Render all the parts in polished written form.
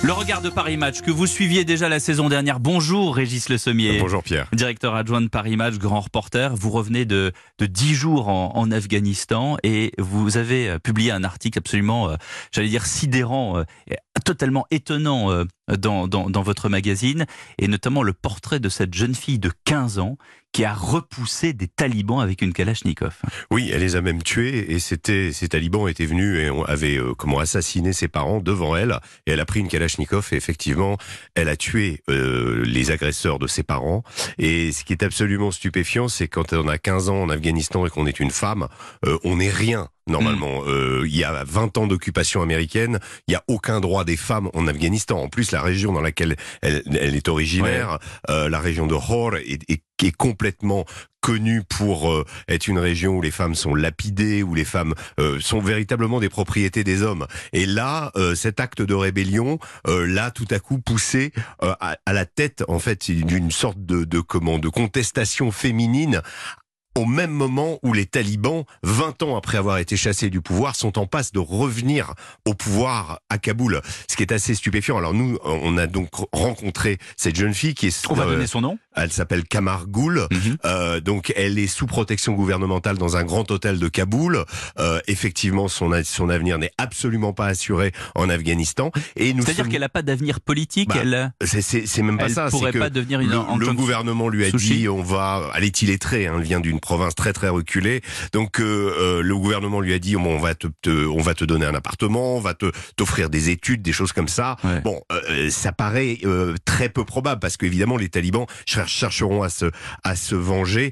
Le regard de Paris Match que vous suiviez déjà la saison dernière. Bonjour Régis Le Sommier. Bonjour Pierre. Directeur adjoint de Paris Match, grand reporter. Vous revenez de 10 jours en Afghanistan et vous avez publié un article absolument, j'allais dire sidérant, totalement étonnant dans votre magazine, et notamment le portrait de cette jeune fille de 15 ans qui a repoussé des talibans avec une Kalachnikov. Oui, elle les a même tués, et ces talibans étaient venus et avaient assassiné ses parents devant elle, et elle a pris une Kalachnikov et effectivement elle a tué les agresseurs de ses parents. Et ce qui est absolument stupéfiant, c'est quand on a 15 ans en Afghanistan et qu'on est une femme, on n'est rien. Normalement, il y a 20 ans d'occupation américaine, il n'y a aucun droit des femmes en Afghanistan. En plus, la région dans laquelle elle est originaire, la région de Hor, est complètement connue pour être une région où les femmes sont lapidées, où les femmes sont véritablement des propriétés des hommes. Et là, cet acte de rébellion, l'a tout à coup poussé à la tête, en fait, d'une sorte de contestation féminine, au même moment où les talibans, 20 ans après avoir été chassés du pouvoir, sont en passe de revenir au pouvoir à Kaboul. Ce qui est assez stupéfiant. Alors nous, on a donc rencontré cette jeune fille qui est... On va donner son nom. Elle s'appelle Kamar Goul. Donc elle est sous protection gouvernementale dans un grand hôtel de Kaboul. Effectivement, son avenir n'est absolument pas assuré en Afghanistan. C'est-à-dire qu'elle n'a pas d'avenir politique. C'est même pas ça. Elle pourrait pas devenir une... Le gouvernement lui a dit, elle est illettrée, elle vient d'une province très très reculée. Donc le gouvernement lui a dit, on va te donner un appartement, on va t'offrir des études, des choses comme ça. Ouais. Bon, ça paraît très peu probable parce qu'évidemment les talibans chercheront à se venger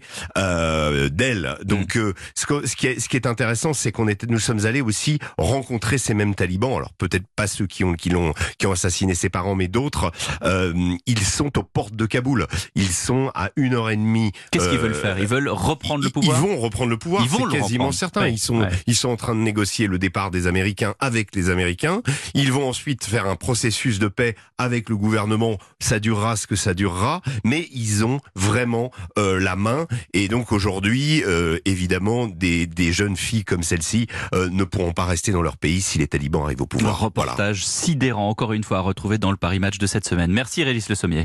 d'elle. Donc ce qui est intéressant, c'est nous sommes allés aussi rencontrer ces mêmes talibans. Alors peut-être pas ceux qui ont assassiné ses parents, mais d'autres. Ils sont aux portes de Kaboul. Ils sont à 1h30. Qu'est-ce qu'ils veulent faire? Ils veulent reprendre le pouvoir. Ils vont reprendre le pouvoir. C'est quasiment certain. Ouais. Ils sont en train de négocier le départ des Américains avec les Américains. Ils vont ensuite faire un processus de paix avec le gouvernement. Ça durera ce que ça durera, mais ils ont vraiment la main. Et donc aujourd'hui, évidemment, des jeunes filles comme celle-ci ne pourront pas rester dans leur pays si les talibans arrivent au pouvoir. Un reportage sidérant, encore une fois, à retrouver dans le Paris Match de cette semaine. Merci Régis Le Sommier.